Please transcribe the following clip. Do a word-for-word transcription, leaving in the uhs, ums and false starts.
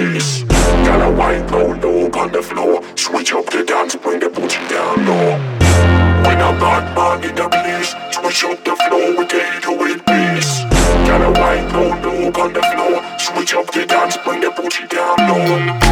bass. Gotta wine low, low on the floor. Switch up the dance, bring the booty down low. When I'm not man in the place, switch up the flow with the eight oh eight bass. Gotta wine low, low on the floor. Switch up the dance, bring the booty down low.